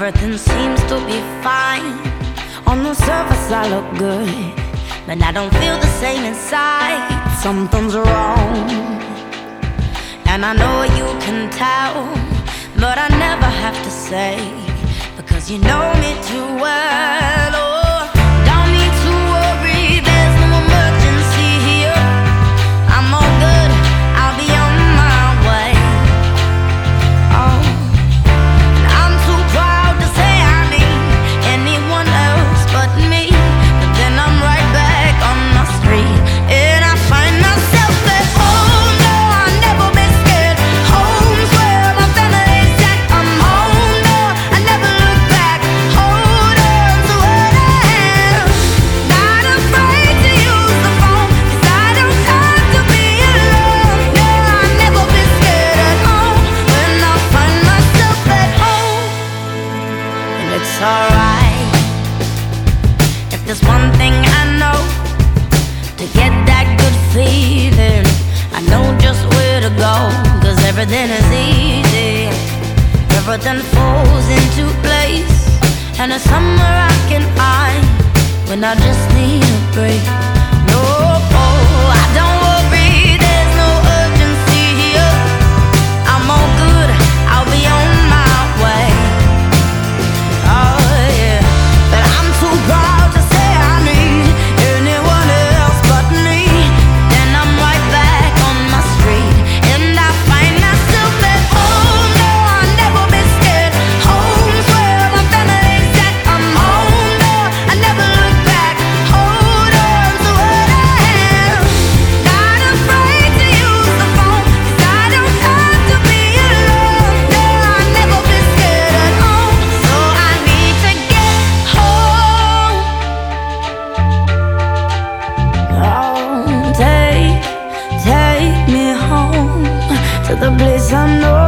Everything seems to be fine. On the surface I look good, but I don't feel the same inside. Something's wrong, and I know you can tell, but I never have to say, because you know me too well. Oh, don't need to worry, there's no emergency here. I'm all good, I'll be on my way. Oh, and I'm too proud to say I need anyone else but me, but then I'm right back on the street, and I find myself at home. No, I've never been scared. Home's where my family's at. I'm home, no, I never look back. Hold on to what I am. Not afraid to use the phone, 'cause I don't have to be alone. No, I've never been scared at home. When I find myself at home, and it's alright. If there's one thing I know, to get that good feeling, I know just where to go, 'cause everything is easy. Everything falls into place, and it's somewhere I can hide when I just need a break. No, I don't worry, there's no urgency here. I'm all good, I'll be on my way. Oh yeah, but I'm too proud to say I need anyone else but me. Then I'm right back on my street, and I find myself at home. No, I've never been scared. Home's where my family's at. I'm home, no, I never look back. Hold on to what I am. Not afraid to use the phone, 'cause I don't have to be alone. No, I've never been scared at home, so I need to get home. Oh, take me home to the place I know